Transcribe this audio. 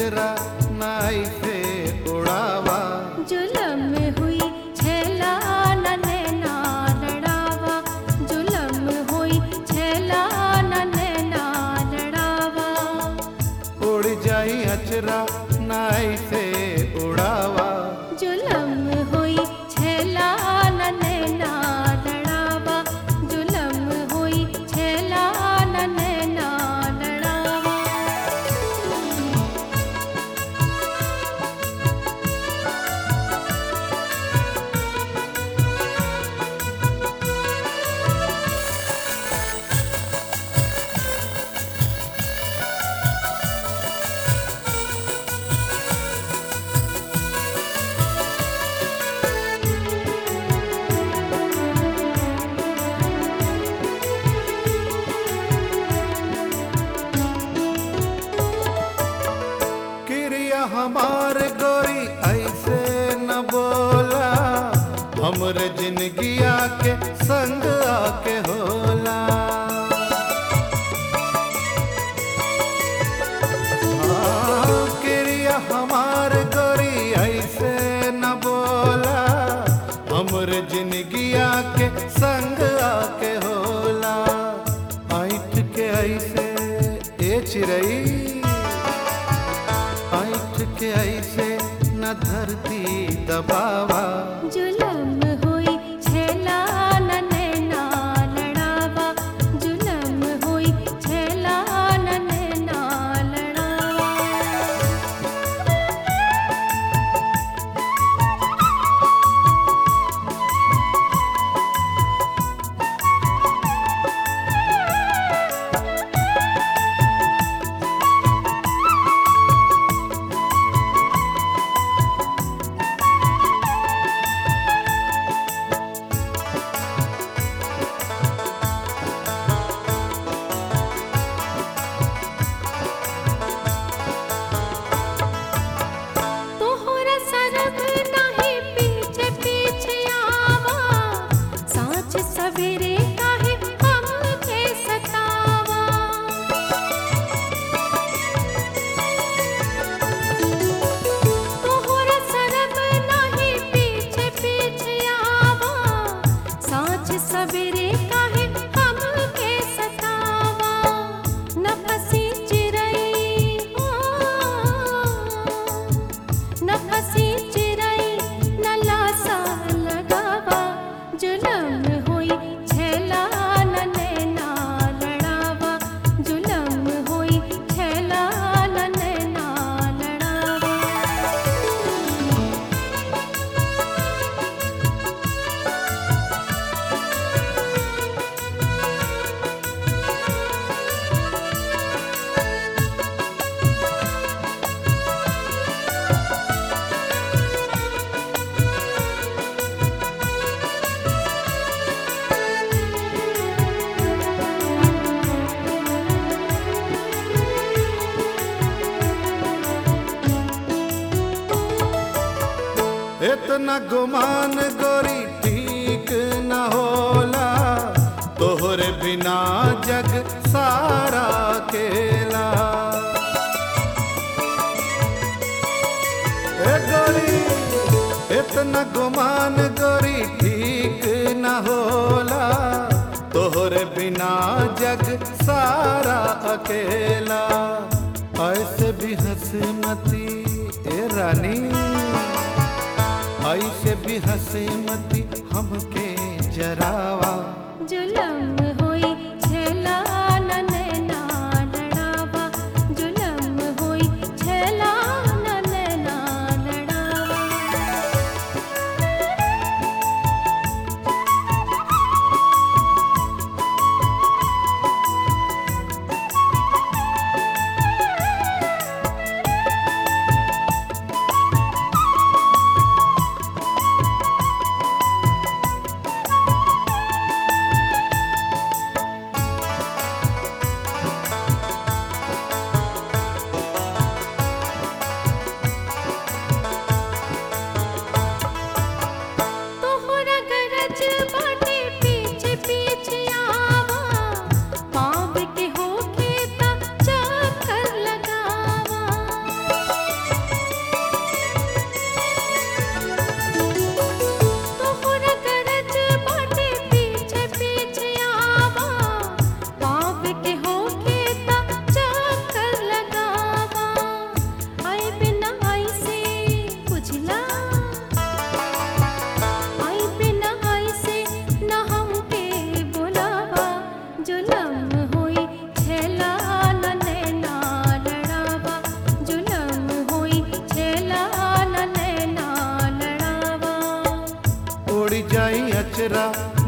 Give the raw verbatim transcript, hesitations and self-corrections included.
अचरा नाई से उड़ावा। जुलम हुई छैला न नैना लड़ावा, जुलम हुई छैला न नैना लड़ावा। उड़ जाई अचरा नाई से उड़ावा। जुलम हुई छैला न नैना लड़ावा, जुलम हुई छैला न नैना लड़ावा। किरिया हमार गोरी ऐसे न बोला, हमरे जिंदगिया के संग आके होला। हाँ, किरिया हमार गोरी ऐसे न बोला, हमरे जिंदगिया के संग आके होला। ऐठ के ऐसे ए चिरई, ऐठ के ऐसे न धरती दबावा। जुलम हुई छैला न नैना लड़ावा, जुलम हुई छैला न नैना लड़ावा। तोहरा सरग नाही पीछे पीछे आवा, साँझ सवेरे काहे हमके सतावा। तोहरा सरग नाही पीछे पीछे आवा, साँझ सवेरे काहे हमके सतावा। न फंसी चिरई हो, न फंसी चिरई न लासा लगावा। जुलम हुई छैला न नैना लड़ावा, जुलम हुई छैला न नैना लड़ावा। इतना गुमान गोरी ठीक न होला, तोहरे बिना जग सारा अकेला। ए गोरी इतना गुमान गोरी ठीक न होला, तोहरे बिना जग सारा अकेला। ऐसे भी हंसमती ए रानी, ऐसे भी हंसमती हमके जरावा। जुलम हुई छैला न नैना लड़ावा, जुलम हुई छैला न नैना लड़ावा। कचरा